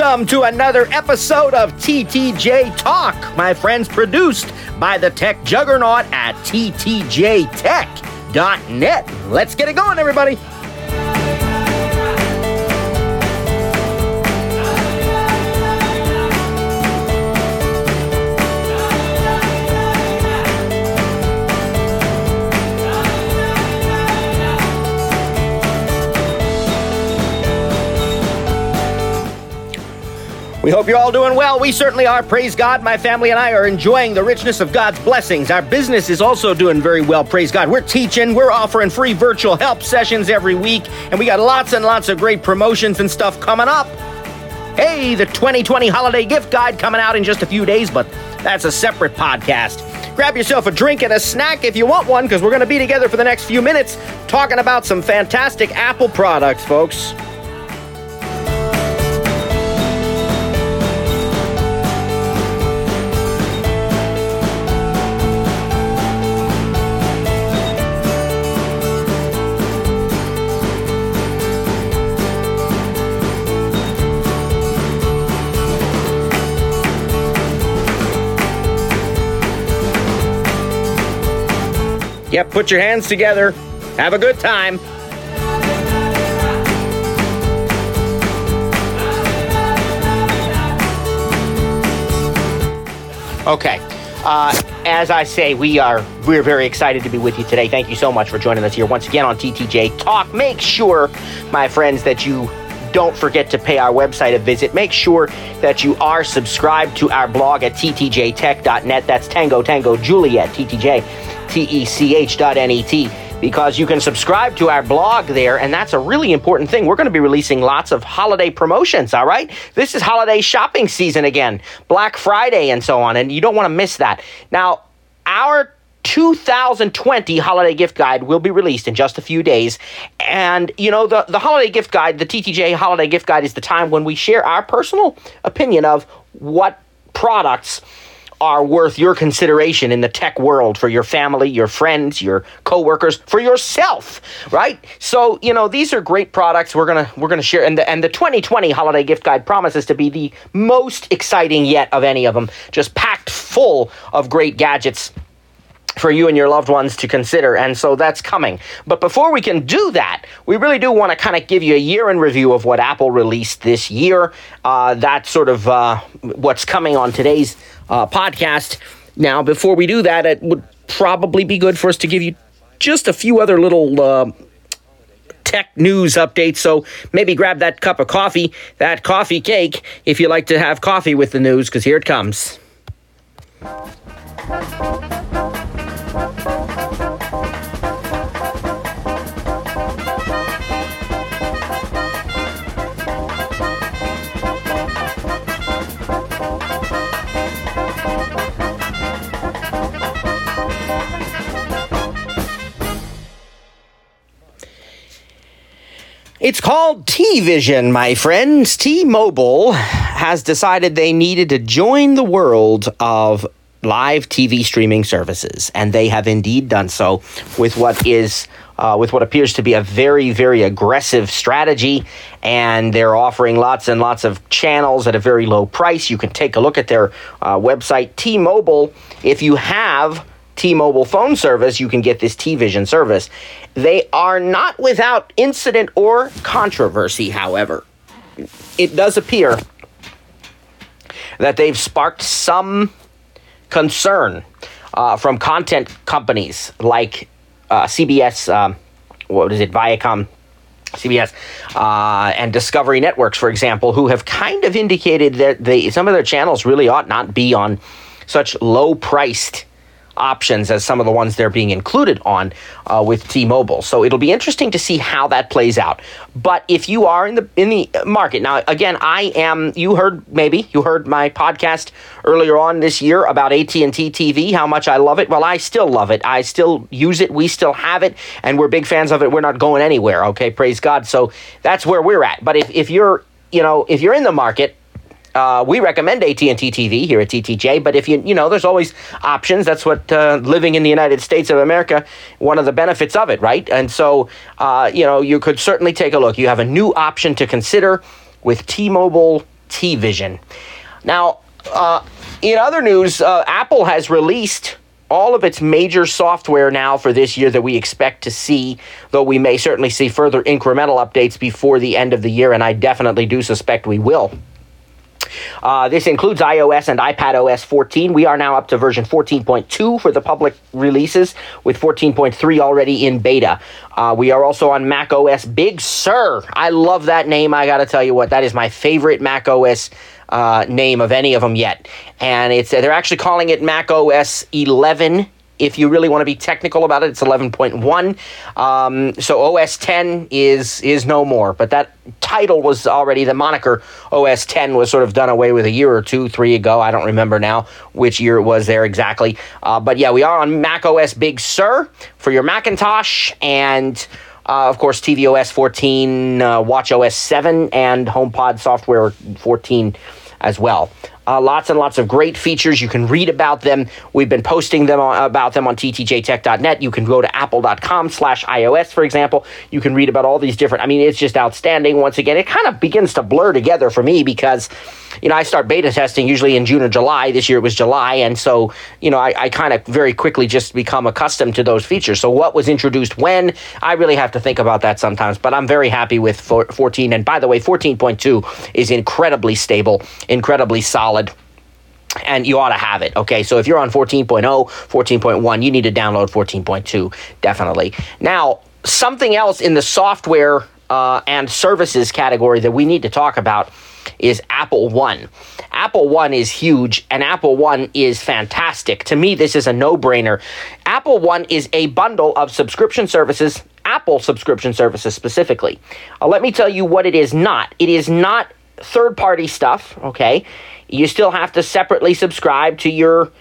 Welcome to another episode of TTJ Talk, my friends, produced by the tech juggernaut at ttjtech.net. Let's get it going, everybody. We hope you're all doing well. We certainly are. Praise God. My family and I are enjoying the richness of God's blessings. Our business is also doing very well. Praise God. We're teaching. We're offering free virtual help sessions every week. And we got lots and lots of great promotions and stuff coming up. Hey, the 2020 Holiday Gift Guide coming out in just a few days, but that's a separate podcast. Grab yourself a drink and a snack if you want one, because we're going to be together for the next few minutes talking about some fantastic Apple products, folks. Yep, put your hands together. Have a good time. Okay. As I say, we're very excited to be with you today. Thank you so much for joining us here once again on TTJ Talk. Make sure, my friends, that you don't forget to pay our website a visit. Make sure that you are subscribed to our blog at ttjtech.net. That's Tango Juliet, TTJTech.net, because you can subscribe to our blog there, and that's a really important thing. We're going to be releasing lots of holiday promotions, all right? This is holiday shopping season again, Black Friday and so on, and you don't want to miss that. Now, our 2020 Holiday Gift Guide will be released in just a few days. And, you know, the Holiday Gift Guide, the TTJ Holiday Gift Guide, is the time when we share our personal opinion of what products are worth your consideration in the tech world for your family, your friends, your coworkers, for yourself, right? So, you know, these are great products we're gonna share, and the 2020 Holiday Gift Guide promises to be the most exciting yet of any of them, just packed full of great gadgets for you and your loved ones to consider, and so that's coming. But before we can do that, we really do want to kind of give you a year in review of what Apple released this year. That's sort of what's coming on today's podcast. Now, before we do that, it would probably be good for us to give you just a few other little tech news updates. So maybe grab that cup of coffee, that coffee cake, if you like to have coffee with the news, because here it comes. It's called T-Vision, my friends. T-Mobile has decided they needed to join the world of live TV streaming services, and they have indeed done so with what appears to be a very, very aggressive strategy, and they're offering lots and lots of channels at a very low price. You can take a look at their website, T-Mobile. If you have T-Mobile phone service, you can get this T-Vision service. They are not without incident or controversy, however. It does appear that they've sparked some concern from content companies like CBS, Viacom, CBS, and Discovery Networks, for example, who have kind of indicated that some of their channels really ought not be on such low-priced options as some of the ones they're being included on with T-Mobile. So it'll be interesting to see how that plays out. But if you are in the market now, again, you heard my podcast earlier on this year about AT&T TV, how much I love it. Well, I still love it. I still use it. We still have it, and we're big fans of it. We're not going anywhere. Okay, praise God. So that's where we're at. But if you're in the market, we recommend AT&T TV here at TTJ, but if there's always options. That's what living in the United States of America, one of the benefits of it, right? And so, you could certainly take a look. You have a new option to consider with T-Mobile TVision. Now, in other news, Apple has released all of its major software now for this year that we expect to see, though we may certainly see further incremental updates before the end of the year, and I definitely do suspect we will. This includes iOS and iPadOS 14. We are now up to version 14.2 for the public releases, with 14.3 already in beta. We are also on macOS Big Sur. I love that name. I got to tell you what, that is my favorite macOS name of any of them yet. And they're actually calling it macOS 11. If you really want to be technical about it, it's 11.1. So OS 10 is no more. But that title was already, the moniker OS 10 was sort of done away with a year or 2, 3 ago. I don't remember now which year it was there exactly. But yeah, we are on macOS Big Sur for your Macintosh, and of course tvOS 14, watchOS 7, and HomePod software 14 as well. Lots and lots of great features. You can read about them. We've been posting them about them on ttjtech.net. You can go to apple.com/iOS, for example. You can read about all these different, I mean, it's just outstanding. Once again, it kind of begins to blur together for me because, I start beta testing usually in June or July. This year it was July. And so, I kind of very quickly just become accustomed to those features. So what was introduced when, I really have to think about that sometimes. But I'm very happy with 14. And by the way, 14.2 is incredibly stable, incredibly solid. And you ought to have it, okay? So if you're on 14.0, 14.1, you need to download 14.2, definitely. Now, something else in the software and services category that we need to talk about is Apple One. Apple One is huge, and Apple One is fantastic. To me, this is a no-brainer. Apple One is a bundle of subscription services, Apple subscription services specifically. Let me tell you what it is not. It is not third-party stuff, okay? You still have to separately subscribe to your,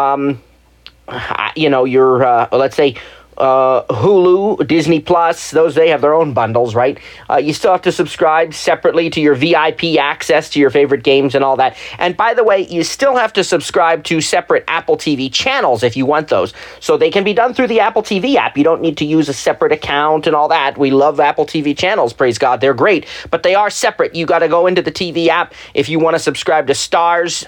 let's say, Hulu, Disney Plus, they have their own bundles, right? You still have to subscribe separately to your VIP access to your favorite games and all that. And by the way, you still have to subscribe to separate Apple TV channels if you want those. So they can be done through the Apple TV app. You don't need to use a separate account and all that. We love Apple TV channels, praise God. They're great, but they are separate. You got to go into the TV app if you want to subscribe to Stars,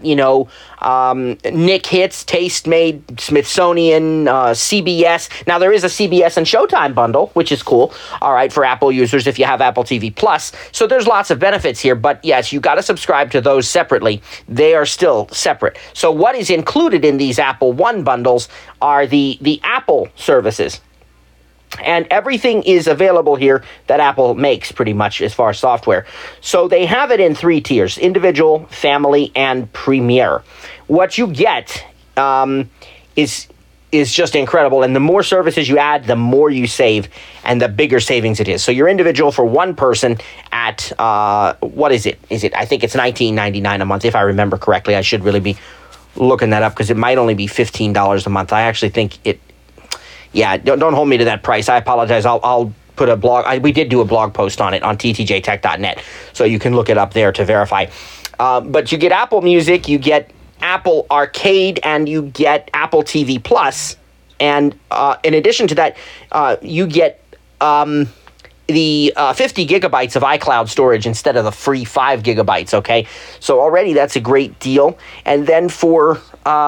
Nick Hits, Taste Made, Smithsonian, CBS. Now, there is a CBS and Showtime bundle, which is cool, all right, for Apple users if you have Apple TV Plus. So there's lots of benefits here, but yes, you got to subscribe to those separately. They are still separate. So what is included in these Apple One bundles are the Apple services. And everything is available here that Apple makes pretty much as far as software. So they have it in 3 tiers: individual, family, and premier. What you get is just incredible. And the more services you add, the more you save and the bigger savings it is. So your individual for one person at, what is it? I think it's $19.99 a month, if I remember correctly. I should really be looking that up because it might only be $15 a month. I actually think don't hold me to that price. I apologize. I'll put a blog. We did do a blog post on it on ttjtech.net, so you can look it up there to verify. But you get Apple Music, you get Apple Arcade, and you get Apple TV Plus. And in addition to that, you get the 50 gigabytes of iCloud storage instead of the free 5 gigabytes, okay? So already that's a great deal. And then for...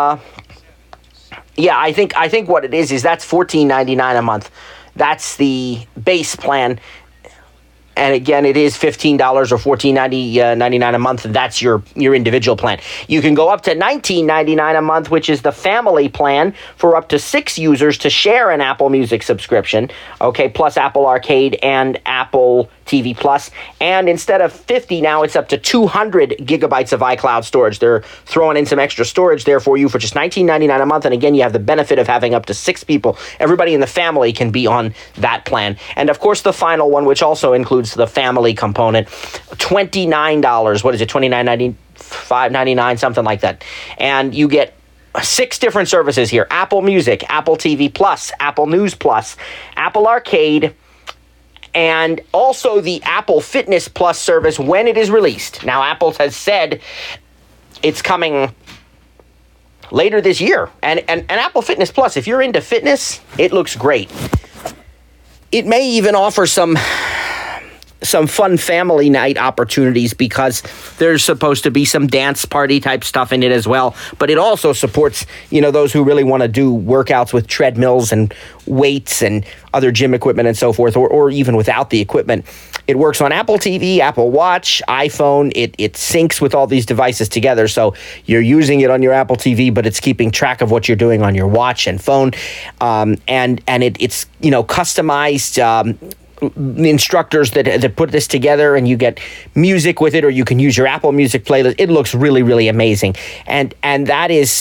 I think what it is that's $14.99 a month. That's the base plan. And again, it is $15 or $14.99 a month, and that's your individual plan. You can go up to $19.99 a month, which is the family plan for up to 6 users to share an Apple Music subscription, okay, plus Apple Arcade and Apple TV Plus. And instead of 50 now, it's up to 200 gigabytes of iCloud storage. They're throwing in some extra storage there for you for just $19.99 a month. And again, you have the benefit of having up to 6 people. Everybody in the family can be on that plan. And of course, the final one, which also includes the family component, $29. What is it? $29.95, something like that. And you get 6 different services here: Apple Music, Apple TV Plus, Apple News Plus, Apple Arcade, and also the Apple Fitness Plus service when it is released. Now, Apple has said it's coming later this year. And Apple Fitness Plus, if you're into fitness, it looks great. It may even offer some some fun family night opportunities because there's supposed to be some dance party type stuff in it as well. But it also supports, those who really want to do workouts with treadmills and weights and other gym equipment and so forth, or even without the equipment. It works on Apple TV, Apple Watch, iPhone. It syncs with all these devices together. So you're using it on your Apple TV, but it's keeping track of what you're doing on your watch and phone. And it's customized instructors that put this together, and you get music with it, or you can use your Apple Music playlist. It looks really, really amazing. And that is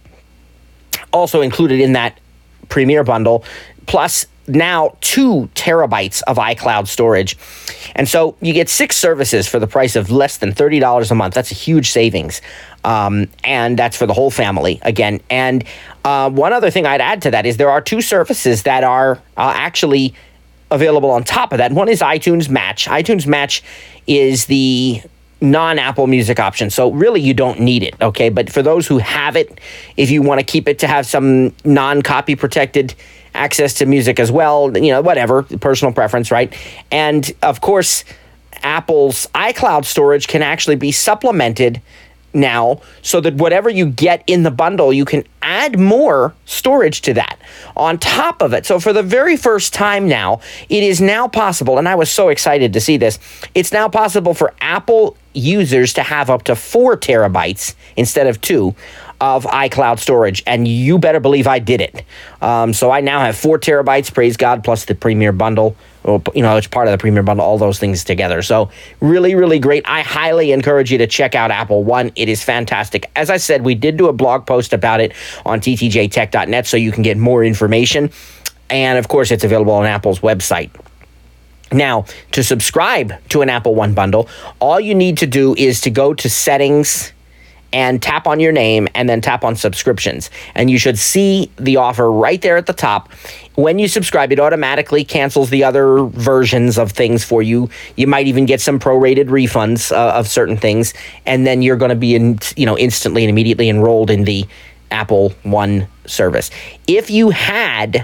also included in that Premier bundle. Plus, now 2 terabytes of iCloud storage. And so you get 6 services for the price of less than $30 a month. That's a huge savings. And that's for the whole family, again. And one other thing I'd add to that is there are 2 services that are actually available on top of that. One is iTunes Match. iTunes Match is the non-Apple Music option. So really you don't need it, okay? But for those who have it, if you want to keep it to have some non-copy protected access to music as well, whatever, personal preference, right? And of course, Apple's iCloud storage can actually be supplemented now so that whatever you get in the bundle, you can add more storage to that on top of it. So for the very first time now, it is now possible, and I was so excited to see this, it's now possible for Apple users to have up to 4 terabytes instead of 2 of iCloud storage, and you better believe I did it. So I now have 4 terabytes, praise God, plus the Premier bundle. It's part of the Premier bundle, all those things together. So really, really great. I highly encourage you to check out Apple One. It is fantastic. As I said, we did do a blog post about it on ttjtech.net, so you can get more information. And of course, it's available on Apple's website. Now, to subscribe to an Apple One bundle, all you need to do is to go to Settings and tap on your name and then tap on Subscriptions. And you should see the offer right there at the top. When you subscribe, it automatically cancels the other versions of things for you. You might even get some prorated refunds of certain things. And then you're going to be instantly and immediately enrolled in the Apple One service. If you had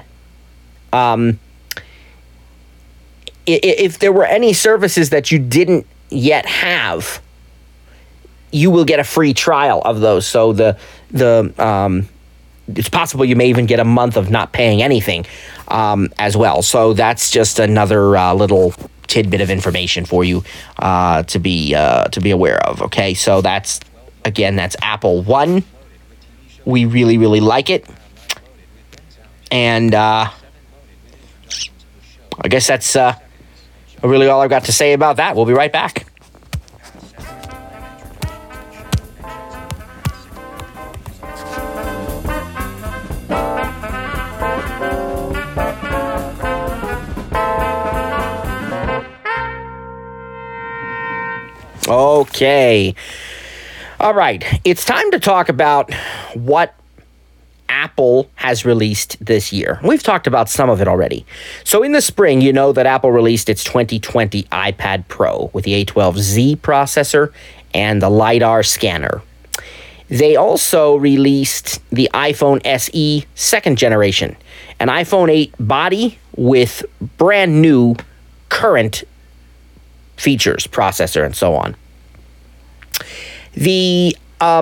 if there were any services that you didn't yet have, you will get a free trial of those. So it's possible you may even get a month of not paying anything as well. So that's just another little tidbit of information for you to be aware of. Okay, so that's Apple One. We really, really like it, and I guess that's really all I've got to say about that. We'll be right back. Okay. All right. It's time to talk about what Apple has released this year. We've talked about some of it already. So in the spring, you know that Apple released its 2020 iPad Pro with the A12Z processor and the LiDAR scanner. They also released the iPhone SE second generation, an iPhone 8 body with brand new current features, processor, and so on. The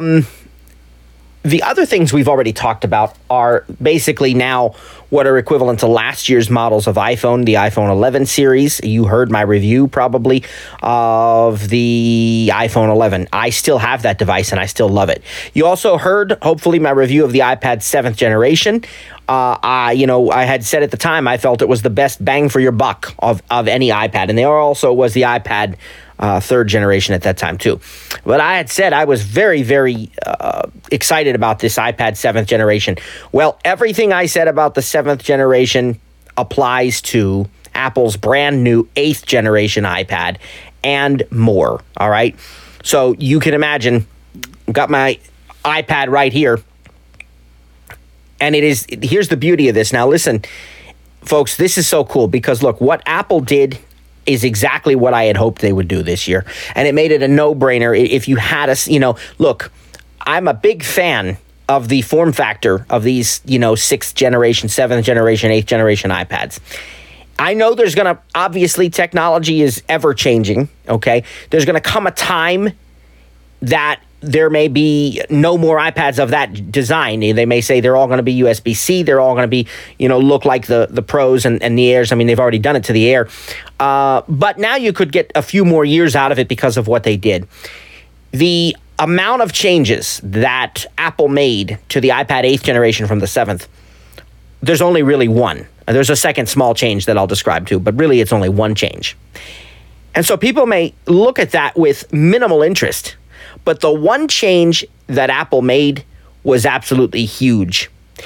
other things we've already talked about are basically now what are equivalent to last year's models of iPhone, the iPhone 11 series. You heard my review probably of the iPhone 11. I still have that device and I still love it. You also heard, hopefully, my review of the iPad 7th generation. I had said at the time I felt it was the best bang for your buck of any iPad. And there also was the iPad third generation at that time too. But I had said I was very, very excited about this iPad 7th generation. Well, everything I said about the 7th generation applies to Apple's brand new 8th generation iPad and more. All right. So you can imagine, I've got my iPad right here. And here's the beauty of this. Now, listen, folks, this is so cool because look, what Apple did is exactly what I had hoped they would do this year. And it made it a no-brainer if you had look, I'm a big fan of the form factor of these, 6th generation, 7th generation, 8th generation iPads. I know there's going to, obviously, technology is ever changing, okay? There's going to come a time that there may be no more iPads of that design. They may say they're all going to be USB-C. They're all going to be, look like the Pros and the Airs. I mean, they've already done it to the Air. But now you could get a few more years out of it because of what they did. The amount of changes that Apple made to the iPad 8th generation from the 7th, there's only really one. There's a second small change that I'll describe too, but really it's only one change. And so people may look at that with minimal interest, but the one change that Apple made was absolutely huge.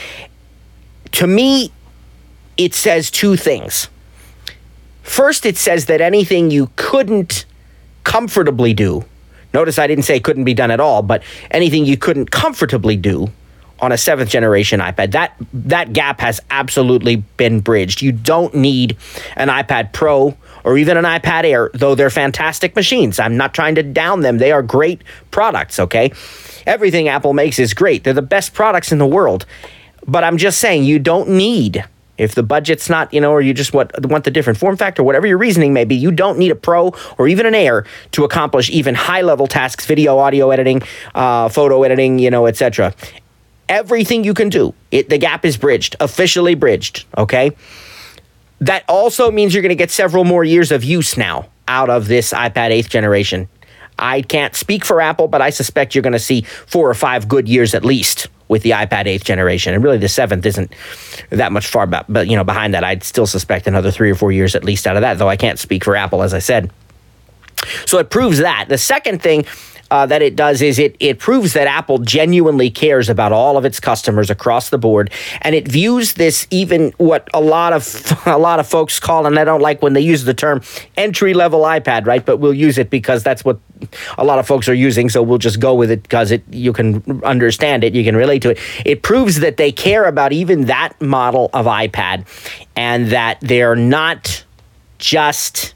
To me, it says two things. First, it says that anything you couldn't comfortably do, notice I didn't say couldn't be done at all, but anything you couldn't comfortably do on a 7th generation iPad, that gap has absolutely been bridged. You don't need an iPad Pro or even an iPad Air, though they're fantastic machines. I'm not trying to down them. They are great products, okay? Everything Apple makes is great. They're the best products in the world. But I'm just saying, you don't need, if the budget's not, or you just want the different form factor, whatever your reasoning may be, you don't need a Pro or even an Air to accomplish even high-level tasks, video, audio editing, photo editing, etc. Everything you can do, the gap is bridged, officially bridged, okay? That also means you're going to get several more years of use now out of this iPad 8th generation. I can't speak for Apple, but I suspect you're going to see 4 or 5 good years at least with the iPad 8th generation. And really the 7th isn't that much far back, but behind that, I'd still suspect another 3 or 4 years at least out of that, though I can't speak for Apple, as I said. So it proves that. The second thing that it does is it proves that Apple genuinely cares about all of its customers across the board, and it views this, even what a lot of folks call, and I don't like when they use the term entry-level iPad, right? But we'll use it because that's what a lot of folks are using, so we'll just go with it because you can understand it, you can relate to it. It proves that they care about even that model of iPad, and that they're not just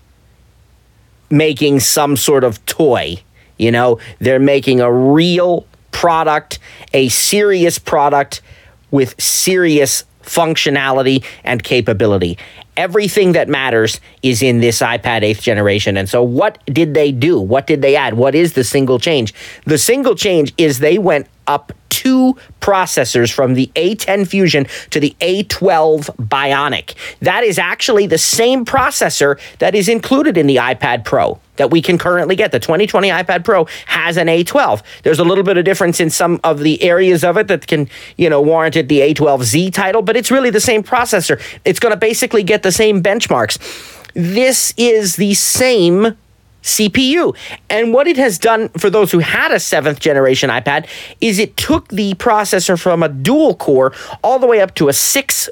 making some sort of toy. They're making a real product, a serious product with serious functionality and capability. Everything that matters is in this iPad 8th generation. And so what did they do? What did they add? What is the single change? The single change is they went up 2 processors from the A10 Fusion to the A12 Bionic. That is actually the same processor that is included in the iPad Pro that we can currently get. The 2020 iPad Pro has an A12. There's a little bit of difference in some of the areas of it that can, warrant it the A12Z title, but it's really the same processor. It's going to basically get the same benchmarks. This is the same CPU. And what it has done for those who had a 7th generation iPad is it took the processor from a dual core all the way up to a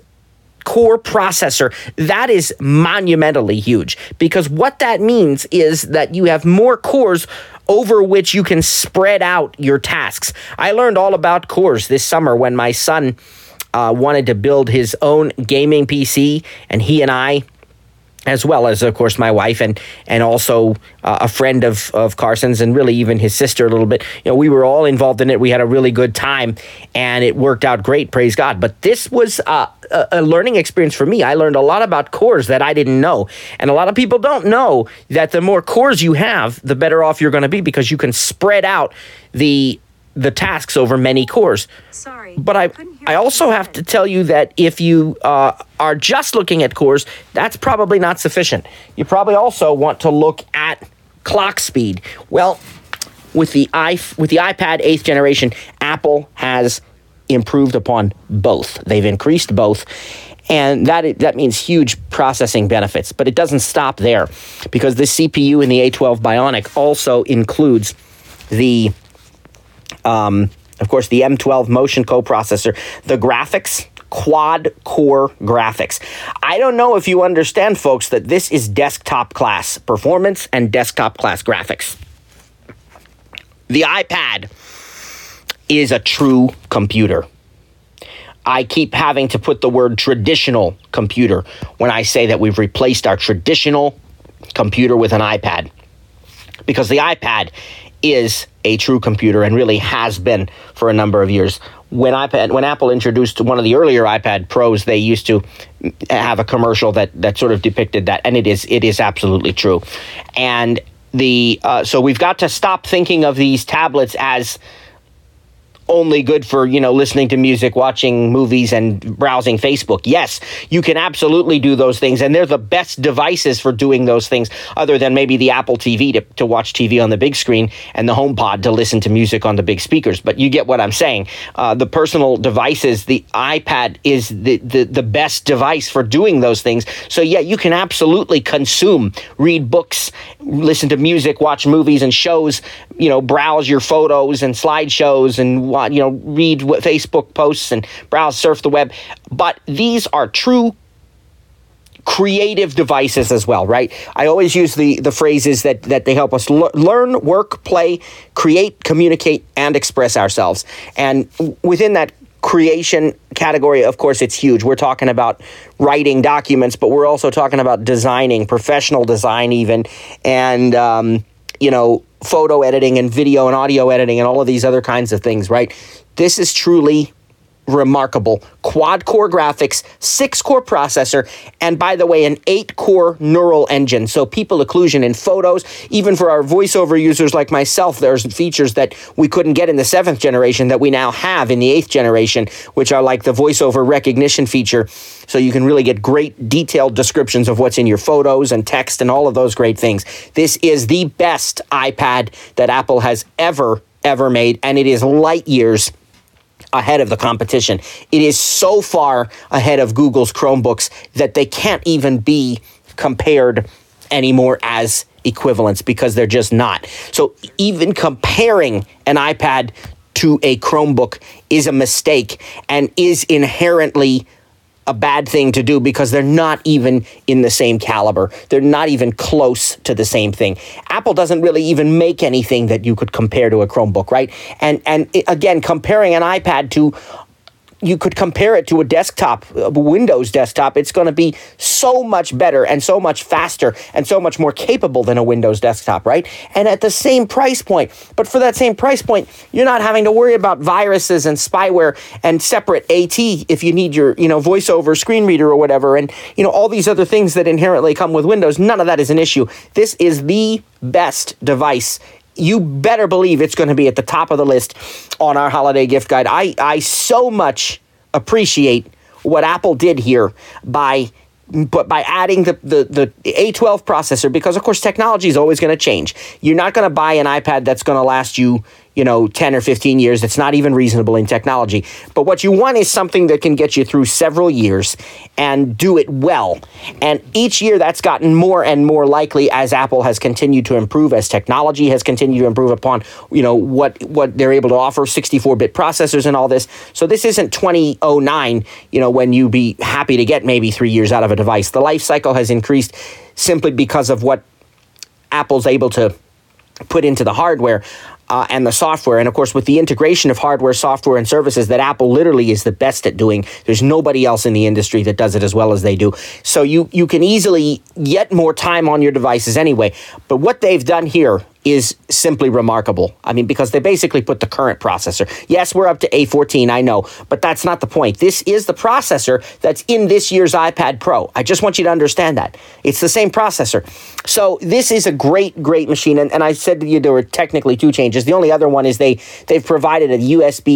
6-core processor. That is monumentally huge, because what that means is that you have more cores over which you can spread out your tasks. I learned all about cores this summer when my son wanted to build his own gaming PC, and he and I, as well as, of course, my wife and also a friend of Carson's, and really even his sister a little bit. We were all involved in it. We had a really good time, and it worked out great, praise God. But this was a learning experience for me. I learned a lot about cores that I didn't know. And a lot of people don't know that the more cores you have, the better off you're going to be, because you can spread out the tasks over many cores. Sorry, but I also have to tell you that if you are just looking at cores, that's probably not sufficient. You probably also want to look at clock speed. Well, with the iPad 8th generation, Apple has improved upon both. They've increased both, and that means huge processing benefits. But it doesn't stop there, because the CPU in the A12 Bionic also includes the of course, the M12 Motion coprocessor, the graphics, quad-core graphics. I don't know if you understand, folks, that this is desktop class performance and desktop class graphics. The iPad is a true computer. I keep having to put the word traditional computer when I say that we've replaced our traditional computer with an iPad, because the iPad is a true computer and really has been for a number of years. when Apple introduced one of the earlier iPad Pros, they used to have a commercial that sort of depicted that, and it is absolutely true. And so we've got to stop thinking of these tablets as only good for, listening to music, watching movies, and browsing Facebook. Yes, you can absolutely do those things, and they're the best devices for doing those things, other than maybe the Apple TV to watch TV on the big screen and the HomePod to listen to music on the big speakers. But you get what I'm saying. The personal devices, the iPad is the best device for doing those things. So yeah, you can absolutely read books, listen to music, watch movies and shows, browse your photos and slideshows and read Facebook posts and surf the web. But these are true creative devices as well, right? I always use the phrases that they help us learn, work, play, create, communicate, and express ourselves. And within that creation category, of course, it's huge. We're talking about writing documents, but we're also talking about designing, professional design even, and photo editing and video and audio editing and all of these other kinds of things, right? This is truly remarkable. Quad-core graphics, 6-core processor, and by the way, an 8-core neural engine. So people occlusion in photos, even for our voiceover users like myself, there's features that we couldn't get in the 7th generation that we now have in the 8th generation, which are like the voiceover recognition feature. So you can really get great detailed descriptions of what's in your photos and text and all of those great things. This is the best iPad that Apple has ever made, and it is light years ahead of the competition. It is so far ahead of Google's Chromebooks that they can't even be compared anymore as equivalents, because they're just not. So even comparing an iPad to a Chromebook is a mistake and is inherently a bad thing to do, because they're not even in the same caliber. They're not even close to the same thing. Apple doesn't really even make anything that you could compare to a Chromebook, right? And again, comparing an iPad to, you could compare it to a desktop, a Windows desktop. It's going to be so much better and so much faster and so much more capable than a Windows desktop, right? And at the same price point. But for that same price point, you're not having to worry about viruses and spyware and separate AT if you need your, voiceover screen reader or whatever. And, all these other things that inherently come with Windows. None of that is an issue. This is the best device. You better believe it's going to be at the top of the list on our holiday gift guide. I so much appreciate what Apple did here by adding the A12 processor, because, of course, technology is always going to change. You're not going to buy an iPad that's going to last you, 10 or 15 years. It's not even reasonable in technology. But what you want is something that can get you through several years and do it well. And each year that's gotten more and more likely as Apple has continued to improve, as technology has continued to improve upon, what they're able to offer, 64-bit processors and all this. So this isn't 2009, when you be happy to get maybe 3 years out of a device. The life cycle has increased simply because of what Apple's able to put into the hardware and the software. And of course, with the integration of hardware, software, and services that Apple literally is the best at doing, there's nobody else in the industry that does it as well as they do. So you can easily get more time on your devices anyway. But what they've done here is simply remarkable. I mean, because they basically put the current processor. Yes, we're up to A14, I know, but that's not the point. This is the processor that's in this year's iPad Pro. I just want you to understand that. It's the same processor. So this is a great machine. And I said to you there were technically 2 changes. The only other one is they've provided a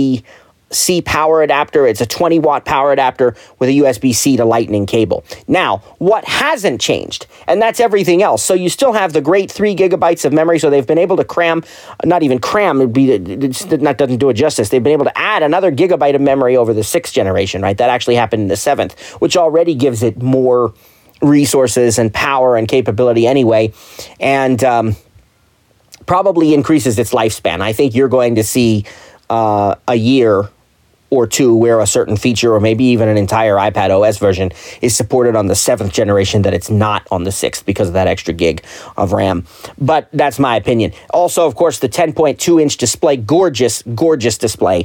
USB-C power adapter. It's a 20-watt power adapter with a USB-C to Lightning cable. Now, what hasn't changed, and that's everything else. So you still have the great 3 gigabytes of memory, so they've been able to cram, not even cram, that doesn't do it justice. They've been able to add another gigabyte of memory over the 6th generation, right? That actually happened in the 7th, which already gives it more resources and power and capability anyway, and probably increases its lifespan. I think you're going to see a year or 2 where a certain feature, or maybe even an entire iPad OS version, is supported on the 7th generation that it's not on the 6th because of that extra gig of RAM. But that's my opinion. Also, of course, the 10.2-inch display, gorgeous display.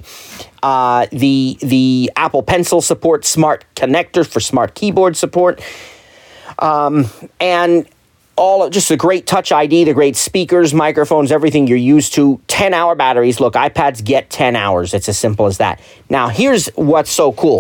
The Apple Pencil support, smart connector for smart keyboard support. And just the great Touch ID, the great speakers, microphones, everything you're used to. 10-hour batteries. Look, iPads get 10 hours. It's as simple as that. Now, here's what's so cool.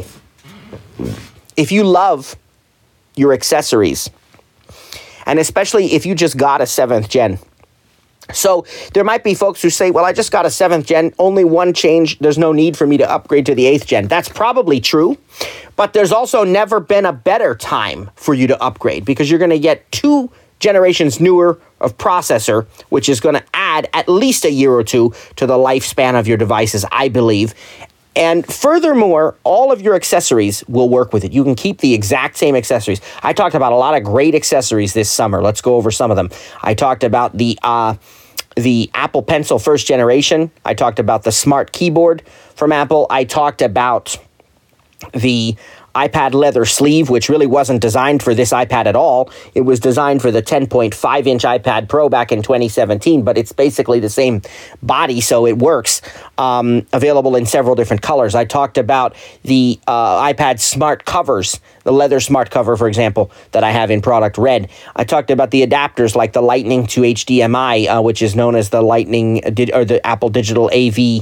If you love your accessories, and especially if you just got a 7th gen. So there might be folks who say, well, I just got a 7th gen, only one change. There's no need for me to upgrade to the 8th gen. That's probably true, but there's also never been a better time for you to upgrade because you're going to get 2 generations newer of processor, which is going to add at least a year or 2 to the lifespan of your devices, I believe. And furthermore, all of your accessories will work with it. You can keep the exact same accessories. I talked about a lot of great accessories this summer. Let's go over some of them. I talked about the Apple Pencil 1st generation. I talked about the Smart Keyboard from Apple. I talked about the iPad leather sleeve, which really wasn't designed for this iPad at all. It was designed for the 10.5-inch iPad Pro back in 2017, but it's basically the same body, so it works. Available in several different colors. I talked about the iPad smart covers, the leather smart cover, for example, that I have in product red. I talked about the adapters like the Lightning to HDMI, which is known as the Lightning or the Apple Digital AV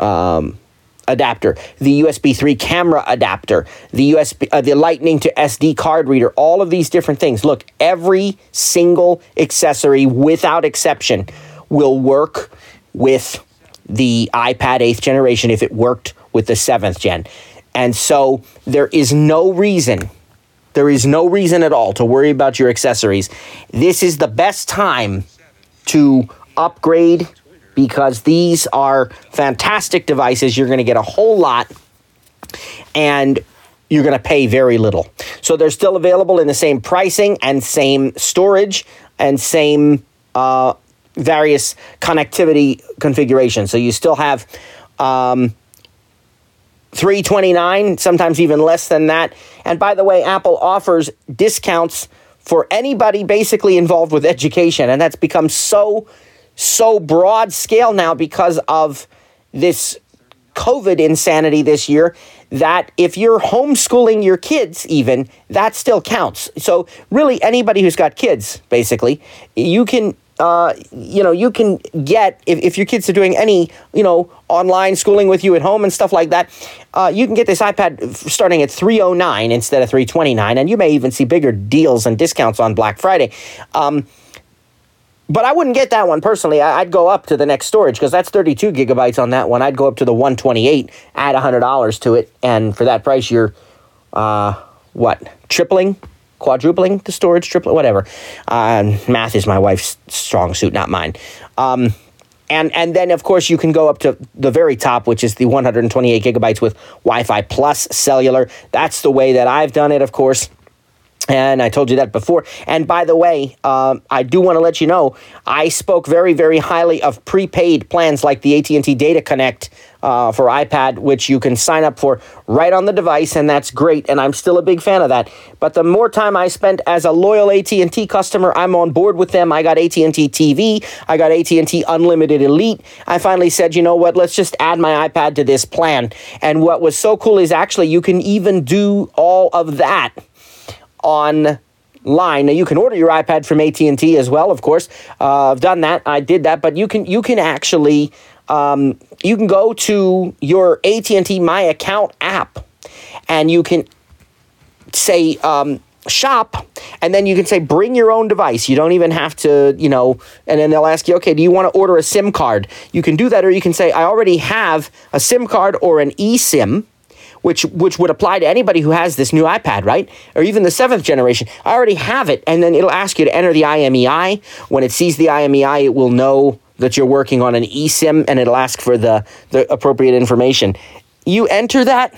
adapter, the USB 3 camera adapter, the the Lightning to SD card reader, all of these different things. Look, every single accessory without exception will work with the iPad 8th generation if it worked with the 7th gen. And so there is no reason at all to worry about your accessories. This is the best time to upgrade because these are fantastic devices. You're going to get a whole lot, and you're going to pay very little. So they're still available in the same pricing and same storage and same various connectivity configurations. So you still have $329, sometimes even less than that. And by the way, Apple offers discounts for anybody basically involved with education, and that's become so broad scale now because of this COVID insanity this year that if you're homeschooling your kids even, that still counts. So really anybody who's got kids, basically, you can, you can get, if your kids are doing any, online schooling with you at home and stuff like that, you can get this iPad starting at $309 instead of $329, and you may even see bigger deals and discounts on Black Friday. But I wouldn't get that one personally. I'd go up to the next storage because that's 32 gigabytes on that one. I'd go up to the 128, add $100 to it, and for that price, you're, tripling, quadrupling the storage, tripling, whatever. Math is my wife's strong suit, not mine. And then, of course, you can go up to the very top, which is the 128 gigabytes with Wi-Fi plus cellular. That's the way that I've done it, of course. And I told you that before. And by the way, I do want to let you know, I spoke very, very highly of prepaid plans like the AT&T Data Connect for iPad, which you can sign up for right on the device, and that's great. And I'm still a big fan of that. But the more time I spent as a loyal AT&T customer, I'm on board with them. I got AT&T TV. I got AT&T Unlimited Elite. I finally said, you know what, let's just add my iPad to this plan. And what was so cool is actually you can even do all of that online. Now you can order your iPad from AT&T as well, of course. I've done that. I did that, but you can actually you can go to your AT&T My Account app, and you can say shop, and then you can say bring your own device. You don't even have to, and then they'll ask you, okay, do you want to order a SIM card? You can do that, or you can say I already have a SIM card or an eSIM, which would apply to anybody who has this new iPad, right? Or even the 7th generation. I already have it, and then it'll ask you to enter the IMEI. When it sees the IMEI, it will know that you're working on an eSIM, and it'll ask for the appropriate information. You enter that,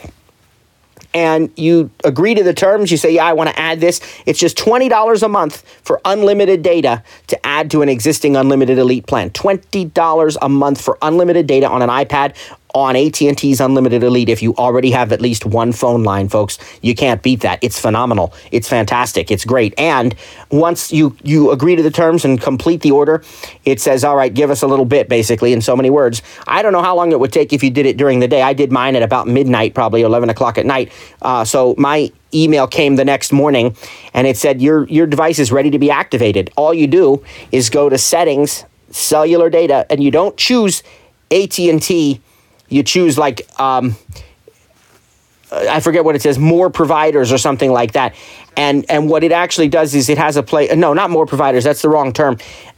and you agree to the terms. You say, yeah, I want to add this. It's just $20 a month for unlimited data to add to an existing Unlimited Elite plan. $20 a month for unlimited data on an iPad on AT&T's Unlimited Elite if you already have at least one phone line, folks. You can't beat that. It's phenomenal. It's fantastic. It's great. And once you agree to the terms and complete the order, it says, all right, give us a little bit, basically, in so many words. I don't know how long it would take if you did it during the day. I did mine at about midnight, probably 11 o'clock at night. So my email came the next morning, and it said, your device is ready to be activated. All you do is go to Settings, Cellular Data, and you don't choose AT&T. You choose like, I forget what it says, more providers or something like that. And what it actually does is it has no, not more providers. That's the wrong term.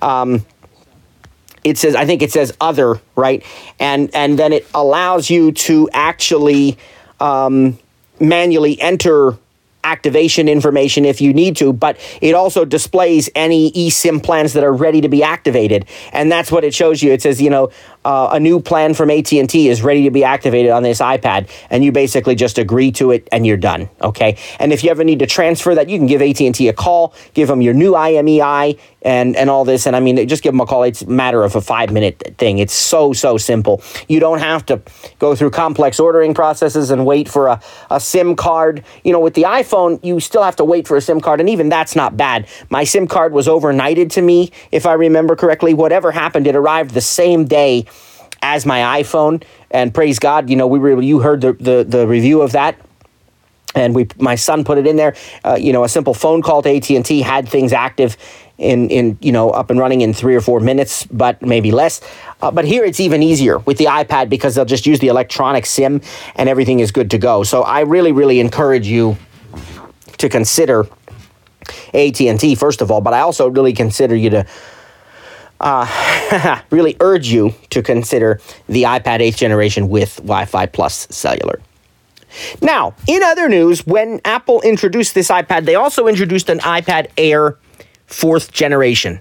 It says, I think it says other, right? And then it allows you to actually manually enter activation information if you need to, but it also displays any eSIM plans that are ready to be activated. And that's what it shows you. It says, a new plan from AT&T is ready to be activated on this iPad, and you basically just agree to it and you're done, okay? And if you ever need to transfer that, you can give AT&T a call, give them your new IMEI and all this, and I mean, just give them a call. It's a matter of a 5-minute thing. It's so simple. You don't have to go through complex ordering processes and wait for a SIM card. With the iPhone, you still have to wait for a SIM card, and even that's not bad. My SIM card was overnighted to me, if I remember correctly. Whatever happened, it arrived the same day as my iPhone, and praise God, you heard the review of that, and my son put it in there. A simple phone call to AT&T had things active in up and running in 3 or 4 minutes, but maybe less. But here it's even easier with the iPad because they'll just use the electronic SIM and everything is good to go. So I really encourage you to consider AT&T first of all, but I also really consider you to really urge you to consider the iPad 8th generation with Wi-Fi Plus cellular. Now, in other news, when Apple introduced this iPad, they also introduced an iPad Air 4th generation.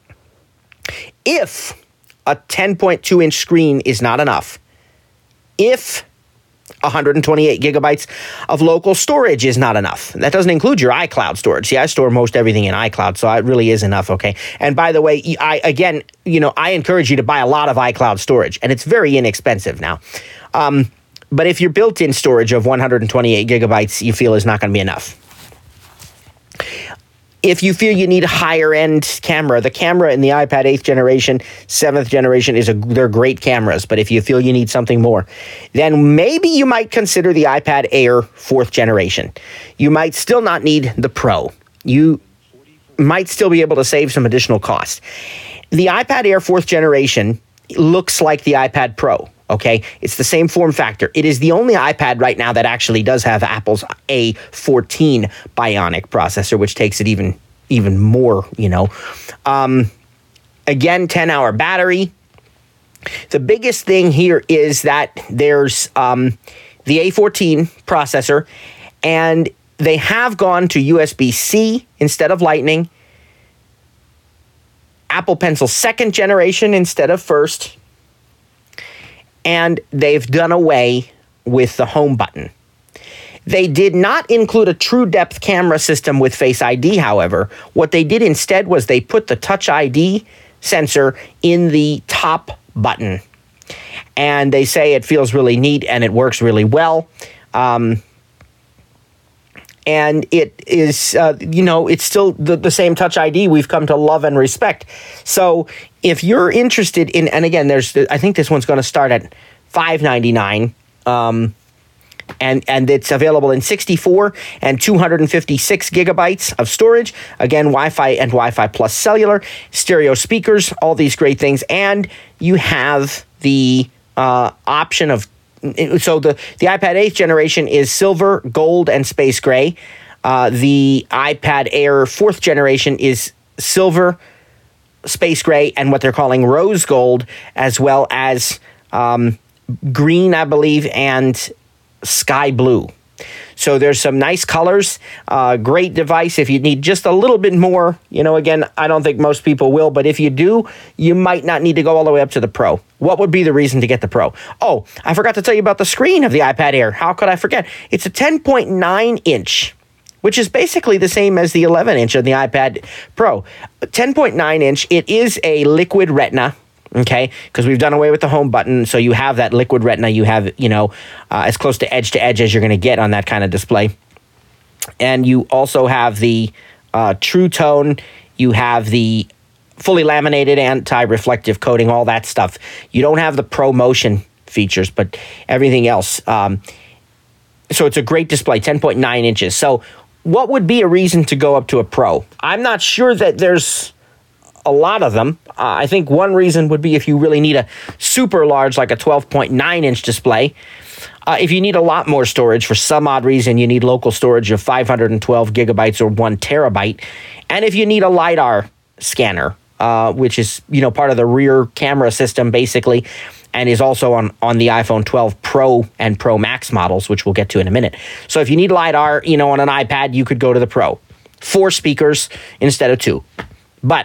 If a 10.2-inch screen is not enough, if 128 gigabytes of local storage is not enough. That doesn't include your iCloud storage. See, I store most everything in iCloud, so it really is enough, okay? And by the way, I encourage you to buy a lot of iCloud storage, and it's very inexpensive now. But if your built-in storage of 128 gigabytes you feel is not going to be enough, if you feel you need a higher-end camera, the camera in the iPad 8th generation, 7th generation, they're great cameras. But if you feel you need something more, then maybe you might consider the iPad Air 4th generation. You might still not need the Pro. You might still be able to save some additional cost. The iPad Air 4th generation looks like the iPad Pro. Okay, it's the same form factor. It is the only iPad right now that actually does have Apple's A14 Bionic processor, which takes it even more, Again, 10-hour battery. The biggest thing here is that there's the A14 processor, and they have gone to USB-C instead of Lightning. Apple Pencil 2nd generation instead of 1st. And they've done away with the home button. They did not include a true depth camera system with Face ID, however. What they did instead was they put the Touch ID sensor in the top button. And they say it feels really neat and it works really well. And it is, it's still the same Touch ID we've come to love and respect. So if you're interested in, and again, I think this one's going to start at $599, and it's available in 64 and 256 gigabytes of storage. Again, Wi-Fi and Wi-Fi Plus cellular, stereo speakers, all these great things, and you have the option of. So the iPad 8th generation is silver, gold, and space gray. The iPad Air 4th generation is silver, space gray, and what they're calling rose gold, as well as green, I believe, and sky blue. So there's some nice colors. Great device if you need just a little bit more. Again, I don't think most people will, but if you do, you might not need to go all the way up to the Pro. What would be the reason to get the Pro? Oh, I forgot to tell you about the screen of the iPad Air. How could I forget? It's a 10.9-inch, which is basically the same as the 11-inch of the iPad Pro. 10.9-inch, it is a liquid retina. Okay, because we've done away with the home button, so you have that Liquid Retina. You have, as close to edge as you're going to get on that kind of display. And you also have the True Tone. You have the fully laminated anti-reflective coating, all that stuff. You don't have the Pro Motion features, but everything else. So it's a great display, 10.9 inches. So what would be a reason to go up to a Pro? I'm not sure that there's a lot of them. I think one reason would be if you really need a super large, like a 12.9 inch display. If you need a lot more storage, for some odd reason, you need local storage of 512 gigabytes or 1 terabyte. And if you need a LiDAR scanner, which is, part of the rear camera system, basically, and is also on the iPhone 12 Pro and Pro Max models, which we'll get to in a minute. So if you need LiDAR, on an iPad, you could go to the Pro. 4 speakers instead of 2. But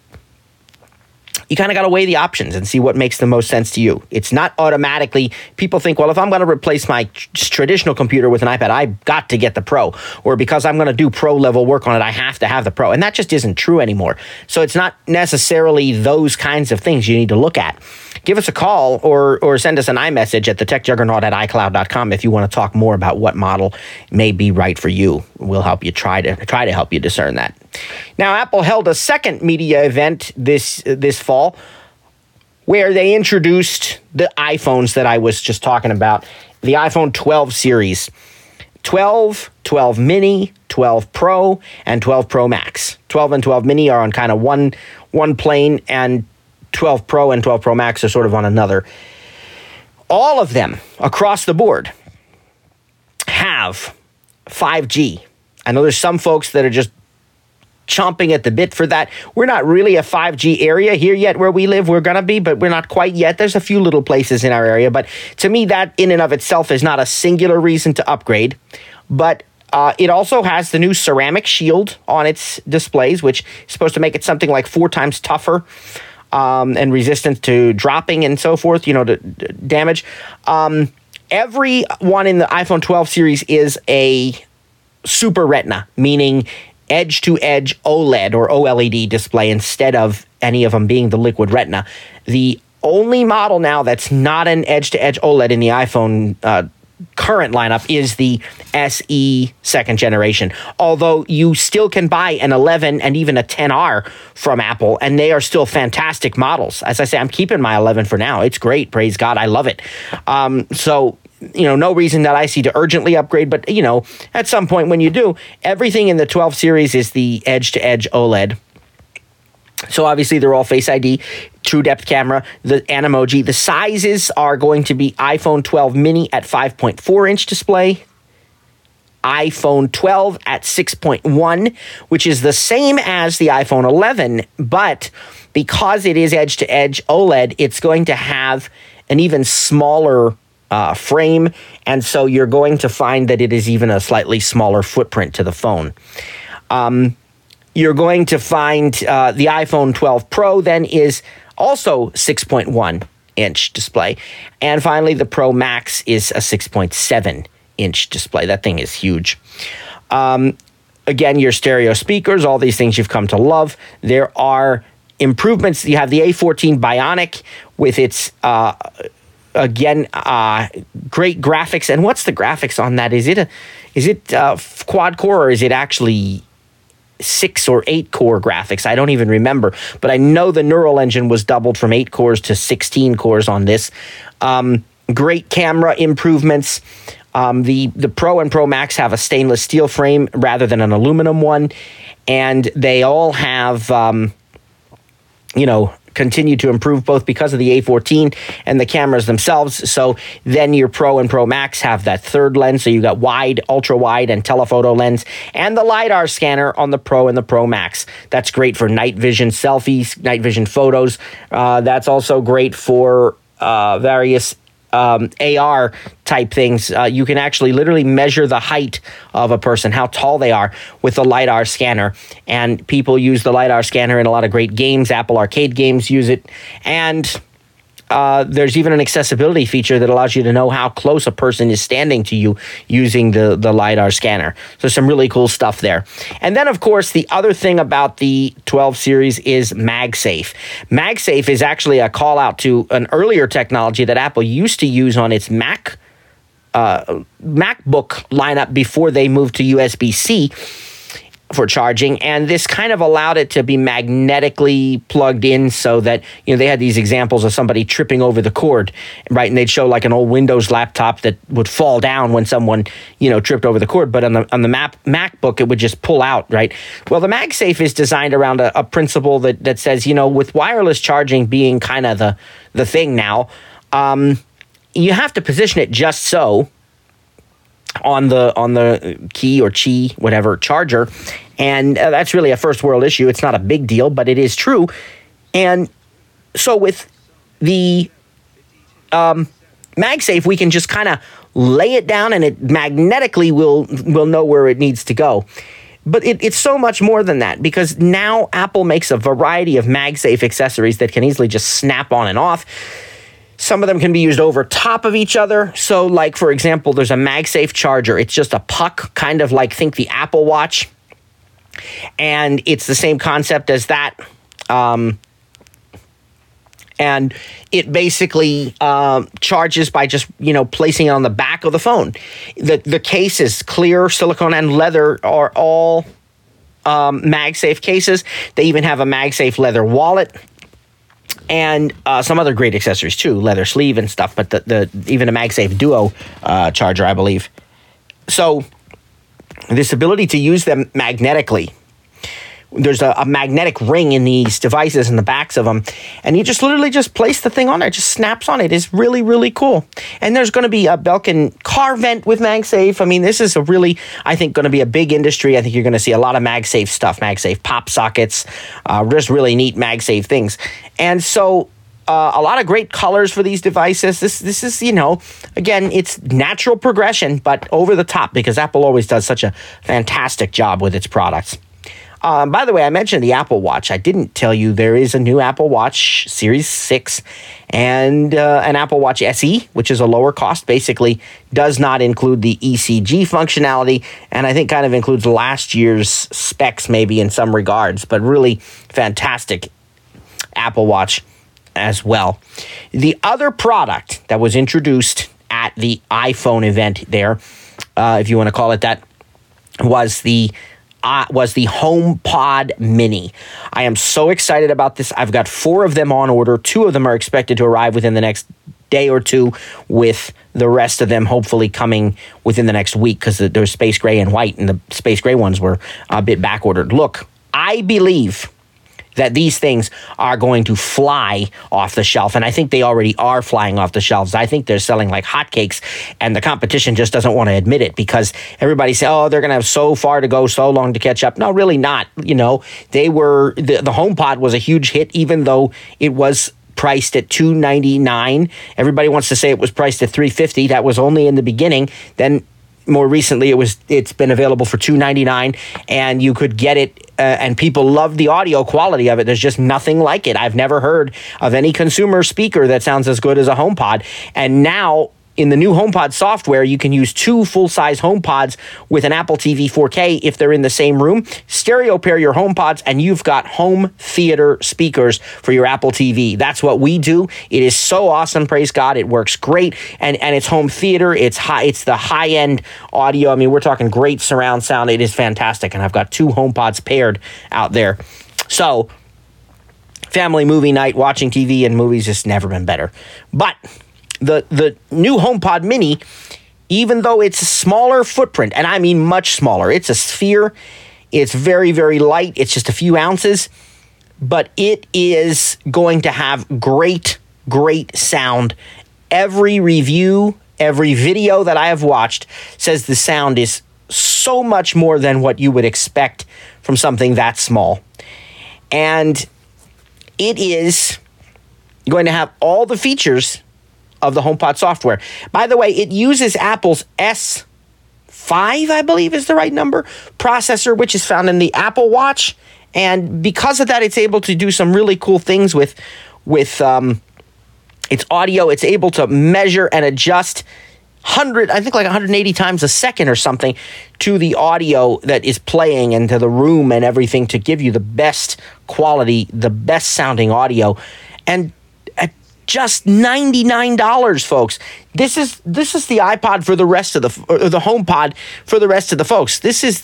you kind of got to weigh the options and see what makes the most sense to you. It's not automatically, people think, well, if I'm going to replace my traditional computer with an iPad, I've got to get the Pro. Or because I'm going to do Pro level work on it, I have to have the Pro. And that just isn't true anymore. So it's not necessarily those kinds of things you need to look at. Give us a call or send us an iMessage at thetechjuggernaut@icloud.com if you want to talk more about what model may be right for you. We'll help you try to help you discern that. Now, Apple held a second media event this fall where they introduced the iPhones that I was just talking about, the iPhone 12 series. 12, 12 mini, 12 Pro, and 12 Pro Max. 12 and 12 mini are on kind of one plane, and 12 Pro and 12 Pro Max are sort of on another. All of them across the board have 5G. I know there's some folks that are just chomping at the bit for that. We're not really a 5G area here yet where we live. We're going to be, but we're not quite yet. There's a few little places in our area, but to me, that in and of itself is not a singular reason to upgrade. But it also has the new ceramic shield on its displays, which is supposed to make it something like 4 times tougher and resistant to dropping and so forth, to damage. Every one in the iPhone 12 series is a Super Retina, meaning edge-to-edge OLED or OLED display instead of any of them being the Liquid Retina. The only model now that's not an edge-to-edge OLED in the iPhone current lineup is the SE second generation, although you still can buy an 11 and even a 10R from Apple, and they are still fantastic models. As I say, I'm keeping my 11 for now. It's great. Praise God. I love it. So no reason that I see to urgently upgrade, but, at some point when you do, everything in the 12 series is the edge-to-edge OLED. So obviously they're all Face ID, True Depth camera, the Animoji. The sizes are going to be iPhone 12 mini at 5.4-inch display, iPhone 12 at 6.1, which is the same as the iPhone 11, but because it is edge-to-edge OLED, it's going to have an even smaller frame, and so you're going to find that it is even a slightly smaller footprint to the phone. You're going to find the iPhone 12 Pro then is also 6.1-inch display. And finally, the Pro Max is a 6.7-inch display. That thing is huge. Again, your stereo speakers, all these things you've come to love. There are improvements. You have the A14 Bionic with its great graphics. And what's the graphics on that? Is it quad core, or is it actually 6 or 8 core graphics? I don't even remember, but I know the neural engine was doubled from 8 cores to 16 cores on this. Great camera improvements. The Pro and Pro Max have a stainless steel frame rather than an aluminum one, and they all have continue to improve both because of the A14 and the cameras themselves. So then your Pro and Pro Max have that third lens. So you got wide, ultra wide, and telephoto lens, and the LiDAR scanner on the Pro and the Pro Max. That's great for night vision selfies, night vision photos. That's also great for various AR type things. You can actually literally measure the height of a person, how tall they are, with the LiDAR scanner. And people use the LiDAR scanner in a lot of great games. Apple Arcade games use it. And there's even an accessibility feature that allows you to know how close a person is standing to you using the LiDAR scanner. So some really cool stuff there. And then, of course, the other thing about the 12 series is MagSafe. MagSafe is actually a call out to an earlier technology that Apple used to use on its MacBook lineup before they moved to USB-C for charging, and this kind of allowed it to be magnetically plugged in so that, they had these examples of somebody tripping over the cord, right? And they'd show like an old Windows laptop that would fall down when someone, tripped over the cord, but on the MacBook, it would just pull out, right? Well, the MagSafe is designed around a principle that says, with wireless charging being kind of the thing now, you have to position it just so on the key or Qi, whatever, charger. And that's really a first world issue. It's not a big deal, but it is true. And so with the MagSafe, we can just kind of lay it down and it magnetically will know where it needs to go. But it's so much more than that, because now Apple makes a variety of MagSafe accessories that can easily just snap on and off. Some of them can be used over top of each other. So, like, for example, there's a MagSafe charger. It's just a puck, kind of like, think the Apple Watch. And it's the same concept as that. And it basically charges by just, placing it on the back of the phone. The case is clear. Silicone and leather are all MagSafe cases. They even have a MagSafe leather wallet. And some other great accessories too, leather sleeve and stuff, but even a MagSafe Duo charger, I believe. So this ability to use them magnetically, there's a magnetic ring in these devices in the backs of them, and you just literally just place the thing on there, it just snaps on it. It's really, really cool. And there's going to be a Belkin car vent with MagSafe. I mean, this is I think, going to be a big industry. I think you're going to see a lot of MagSafe stuff, MagSafe pop sockets, just really neat MagSafe things. And so a lot of great colors for these devices. This is, again, it's natural progression, but over the top, because Apple always does such a fantastic job with its products. By the way, I mentioned the Apple Watch. I didn't tell you there is a new Apple Watch Series 6 and an Apple Watch SE, which is a lower cost, basically does not include the ECG functionality, and I think kind of includes last year's specs maybe in some regards, but really fantastic Apple Watch as well. The other product that was introduced at the iPhone event there, if you want to call it that, was the HomePod Mini. I am so excited about this. I've got 4 of them on order. 2 of them are expected to arrive within the next day or two, with the rest of them hopefully coming within the next week, because there's space gray and white, and the space gray ones were a bit back ordered. Look, I believe that these things are going to fly off the shelf. And I think they already are flying off the shelves. I think they're selling like hotcakes, and the competition just doesn't want to admit it, because everybody says, oh, they're going to have so far to go, so long to catch up. No, really not. They were, the HomePod was a huge hit, even though it was priced at $299. Everybody wants to say it was priced at $350. That was only in the beginning. Then more recently, it's been available for $299, and you could get it. And people love the audio quality of it. There's just nothing like it. I've never heard of any consumer speaker that sounds as good as a HomePod. And now, in the new HomePod software, you can use 2 full-size HomePods with an Apple TV 4K if they're in the same room. Stereo pair your HomePods, and you've got home theater speakers for your Apple TV. That's what we do. It is so awesome. Praise God. It works great. And it's home theater. It's the high-end audio. I mean, we're talking great surround sound. It is fantastic. And I've got 2 HomePods paired out there. So, family movie night, watching TV and movies has never been better. But the new HomePod Mini, even though it's a smaller footprint, and I mean much smaller, it's a sphere, it's very, very light, it's just a few ounces, but it is going to have great, great sound. Every review, every video that I have watched says the sound is so much more than what you would expect from something that small. And it is going to have all the features of the HomePod software. By the way, it uses Apple's S5, I believe is the right number, processor, which is found in the Apple Watch. And because of that, it's able to do some really cool things with It's audio. It's able to measure and adjust 180 times a second or something to the audio that is playing and to the room and everything to give you the best quality, the best sounding audio. And at just $99, folks. This is the iPod for the rest of the HomePod for the rest of the folks. This is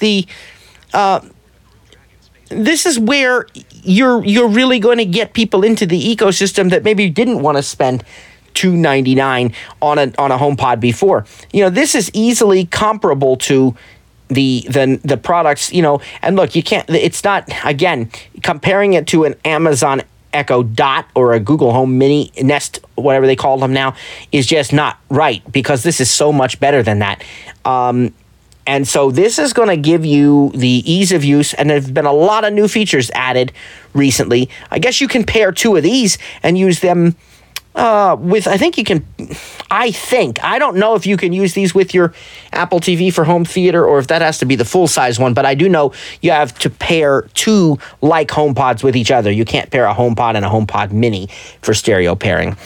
where you're really going to get people into the ecosystem that maybe didn't want to spend $299 on a HomePod before. This is easily comparable to the products, and look, you can't, it's not, again, comparing it to an Amazon Echo Dot or a Google Home Mini Nest, whatever they call them now, is just not right, because this is so much better than that. And so this is going to give you the ease of use, and there have been a lot of new features added recently. I guess you can pair two of these and use them with, I don't know if you can use these with your Apple TV for home theater or if that has to be the full-size one, but I do know you have to pair two like HomePods with each other. You can't pair a HomePod and a HomePod Mini for stereo pairing.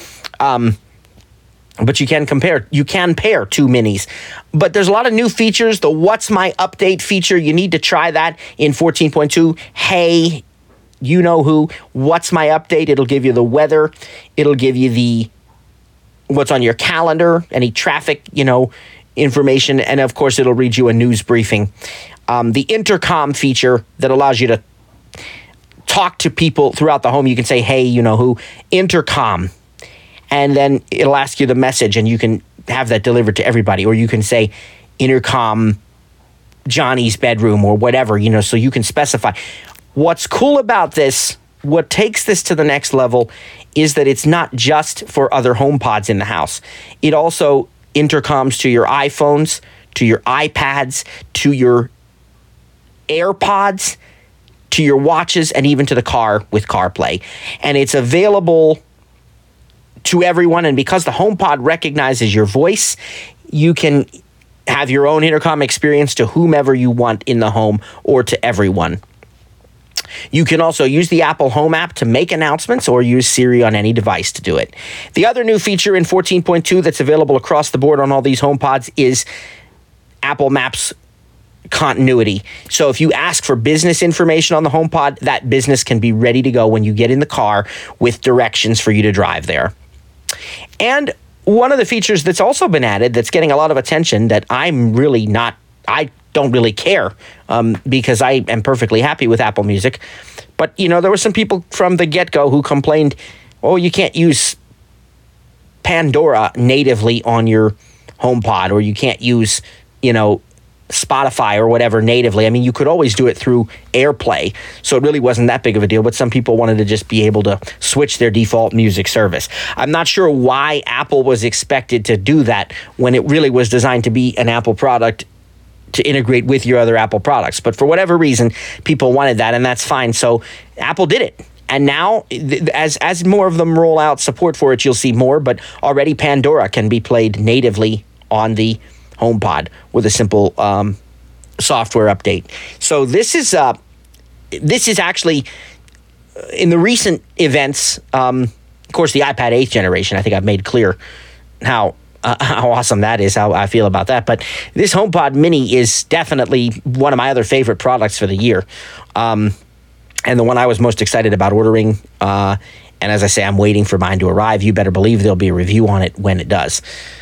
But you can pair two minis. But there's a lot of new features. The What's My Update feature, you need to try that in 14.2. Hey, you know who, What's My Update? It'll give you the weather. It'll give you what's on your calendar, any traffic, information. And of course, it'll read you a news briefing. The intercom feature that allows you to talk to people throughout the home. You can say, hey, you know who, intercom. And then it'll ask you the message, and you can have that delivered to everybody. Or you can say, intercom Johnny's bedroom or whatever, so you can specify. What's cool about this, what takes this to the next level, is that it's not just for other HomePods in the house. It also intercoms to your iPhones, to your iPads, to your AirPods, to your watches, and even to the car with CarPlay. And it's available to everyone, and because the HomePod recognizes your voice, you can have your own intercom experience to whomever you want in the home or to everyone. You can also use the Apple Home app to make announcements or use Siri on any device to do it. The other new feature in 14.2 that's available across the board on all these HomePods is Apple Maps continuity. So if you ask for business information on the HomePod, that business can be ready to go when you get in the car with directions for you to drive there. And one of the features that's also been added that's getting a lot of attention that I don't really care because I am perfectly happy with Apple Music. But, there were some people from the get-go who complained, you can't use Pandora natively on your HomePod, or you can't use, Spotify or whatever natively. I mean, you could always do it through AirPlay, so it really wasn't that big of a deal, but some people wanted to just be able to switch their default music service. I'm not sure why Apple was expected to do that when it really was designed to be an Apple product to integrate with your other Apple products. But for whatever reason, people wanted that, and that's fine. So Apple did it. And now, as more of them roll out support for it, you'll see more, but already Pandora can be played natively on the HomePod with a simple software update. So this is actually in the recent events. Of course, the iPad 8th generation. I think I've made clear how awesome that is. How I feel about that. But this HomePod Mini is definitely one of my other favorite products for the year, and the one I was most excited about ordering. And as I say, I'm waiting for mine to arrive. You better believe there'll be a review on it when it does.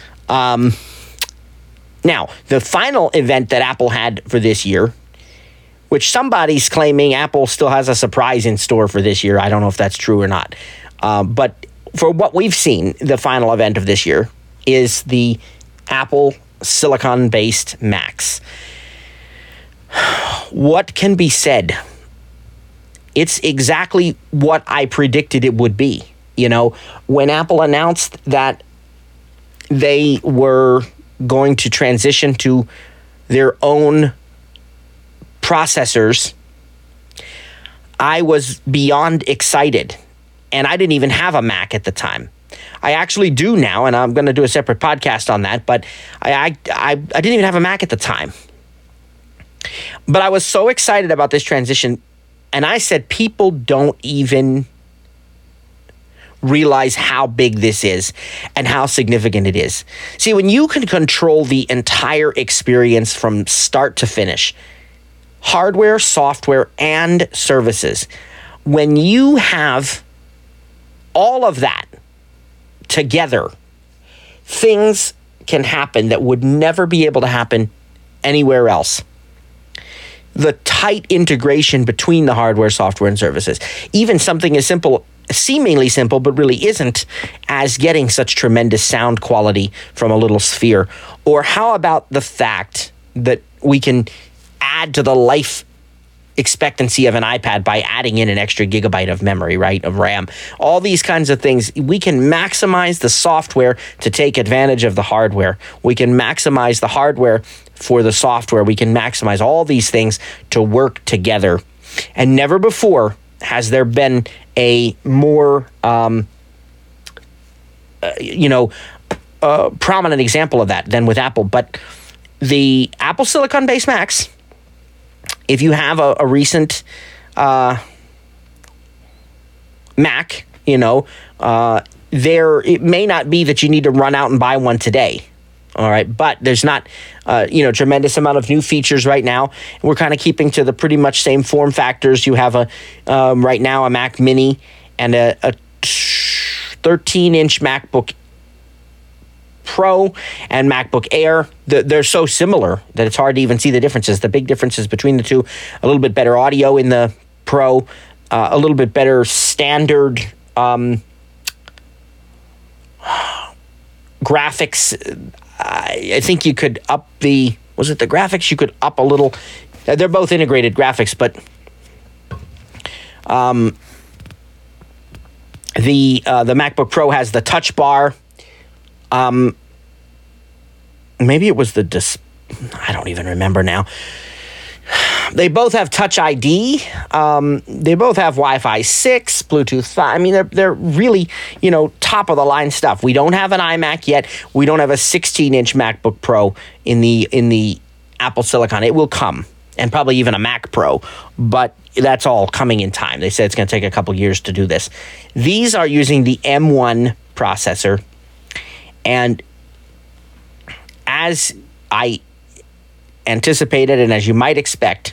Now, the final event that Apple had for this year, which somebody's claiming Apple still has a surprise in store for this year. I don't know if that's true or not. But for what we've seen, the final event of this year is the Apple silicon-based Macs. What can be said? It's exactly what I predicted it would be. When Apple announced that they were going to transition to their own processors, I was beyond excited. And I didn't even have a Mac at the time. I actually do now, and I'm going to do a separate podcast on that, but I didn't even have a Mac at the time. But I was so excited about this transition, and I said people don't even realize how big this is and how significant it is. See, when you can control the entire experience from start to finish, hardware, software, and services, when you have all of that together, things can happen that would never be able to happen anywhere else. The tight integration between the hardware, software, and services, even something as simple, seemingly simple, but really isn't, as getting such tremendous sound quality from a little sphere. Or how about the fact that we can add to the life expectancy of an iPad by adding in an extra gigabyte of memory, right, of RAM. All these kinds of things. We can maximize the software to take advantage of the hardware. We can maximize the hardware for the software. We can maximize all these things to work together. And never before has there been a more, prominent example of that than with Apple. But the Apple Silicon-based Macs, if you have a recent Mac, it may not be that you need to run out and buy one today. All right, but there's not, tremendous amount of new features right now. We're kind of keeping to the pretty much same form factors. You have right now a Mac Mini and a 13-inch MacBook Pro and MacBook Air. They're so similar that it's hard to even see the differences. The big differences between the two: a little bit better audio in the Pro, a little bit better standard graphics. I think you could up the graphics? You could up a little. They're both integrated graphics, but the MacBook Pro has the Touch Bar. Maybe it was I don't even remember now. They both have Touch ID. They both have Wi-Fi 6, Bluetooth 5. I mean, they're really, top of the line stuff. We don't have an iMac yet. We don't have a 16-inch MacBook Pro in the Apple Silicon. It will come, and probably even a Mac Pro, but that's all coming in time. They said it's going to take a couple years to do this. These are using the M1 processor, and as I anticipated and as you might expect,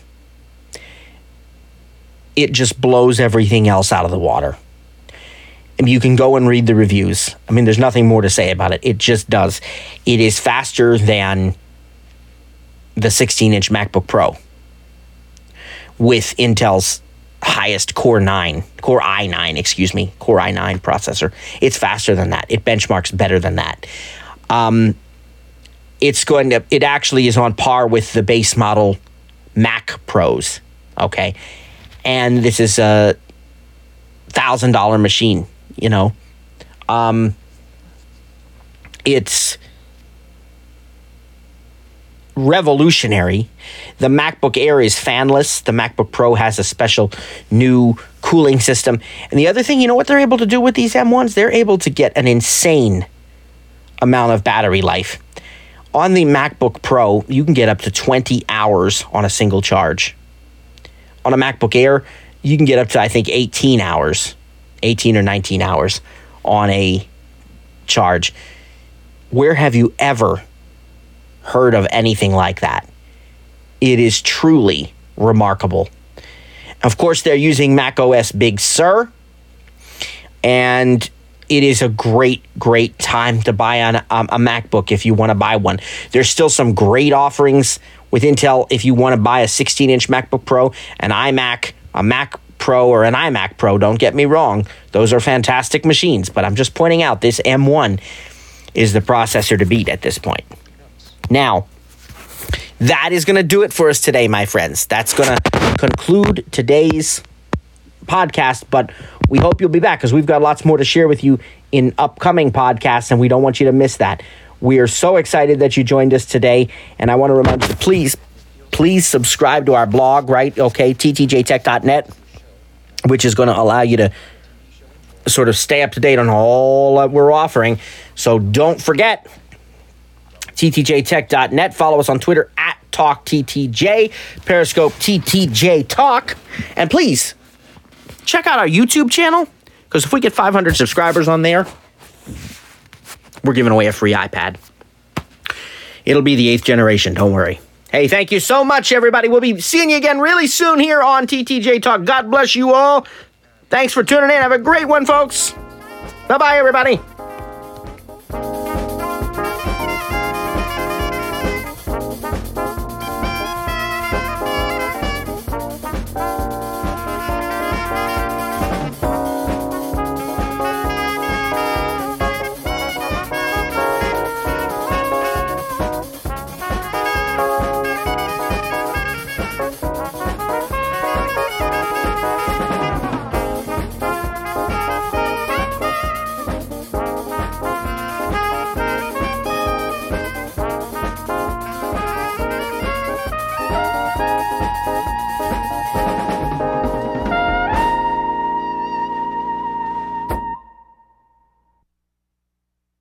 it just blows everything else out of the water. And you can go and read the reviews. I mean, there's nothing more to say about it. It just does. It is faster than the 16-inch MacBook Pro with Intel's highest Core i9 processor. It's faster than that. It benchmarks better than that. It actually is on par with the base model Mac Pros, okay? And this is a $1,000 machine, It's revolutionary. The MacBook Air is fanless. The MacBook Pro has a special new cooling system. And the other thing, you know what they're able to do with these M1s? They're able to get an insane amount of battery life. On the MacBook Pro, you can get up to 20 hours on a single charge. On a MacBook Air, you can get up to, I think, 18 or 19 hours on a charge. Where have you ever heard of anything like that? It is truly remarkable. Of course, they're using macOS Big Sur, and it is a great, great time to buy a MacBook if you want to buy one. There's still some great offerings with Intel if you want to buy a 16-inch MacBook Pro, an iMac, a Mac Pro, or an iMac Pro. Don't get me wrong. Those are fantastic machines, but I'm just pointing out this M1 is the processor to beat at this point. Now, that is going to do it for us today, my friends. That's going to conclude today's podcast, but we hope you'll be back because we've got lots more to share with you in upcoming podcasts, and we don't want you to miss that. We are so excited that you joined us today, and I want to remind you, please subscribe to our blog, right? Okay, ttjtech.net, which is going to allow you to sort of stay up to date on all that we're offering. So don't forget, ttjtech.net. Follow us on Twitter at TalkTTJ, Periscope TTJ Talk, and please check out our YouTube channel, Because if we get 500 subscribers on there, we're giving away a free iPad. It'll be the 8th generation, don't worry. Hey, thank you so much, everybody. We'll be seeing you again really soon here on TTJ Talk. God bless you all. Thanks for tuning in. Have a great one, folks. Bye-bye, everybody.